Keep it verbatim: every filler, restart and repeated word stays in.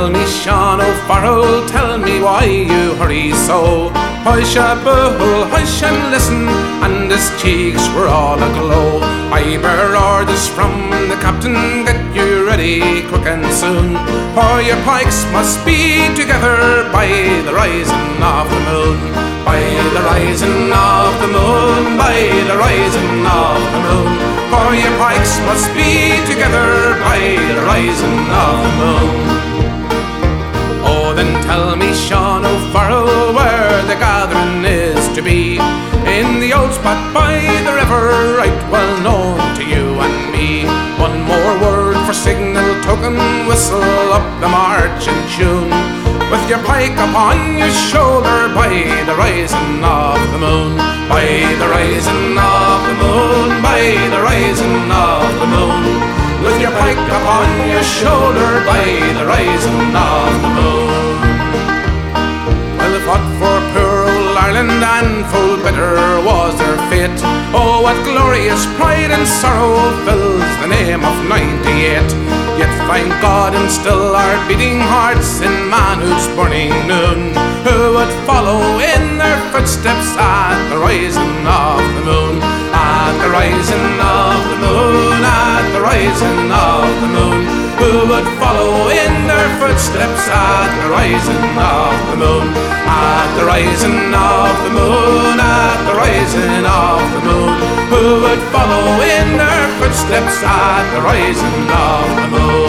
tell me, Sean O'Farrell, tell me why you hurry so. Hush a bull, hush and listen, and his cheeks were all aglow. I bear orders from the captain, get you ready quick and soon, for your pikes must be together by the rising of the moon. By the rising of the moon, by the rising of the moon, for your pikes must be together by the rising of the moon. Oh, then tell me, Sean O'Farrell, where the gathering is to be. In the old spot by the river, right well known to you and me. One more word for signal token, whistle up the marching tune, with your pike upon your shoulder by the rising of the moon. By the rising of the moon, by the rising of the moon, with your pike upon your shoulder by the rising of the moon. Well, they fought for poor old Ireland, and full bitter was their fate. Oh, what glorious pride and sorrow fills the name of ninety-eight. Yet thank God and still our beating hearts in man whose burning noon, who would follow in their footsteps at the rising of the moon. At the rising of the moon, at the rising of the moon, who would follow in their footsteps at the rising of the moon. At the rising of the moon, at the rising of the moon, who would follow in their footsteps at the rising of the moon.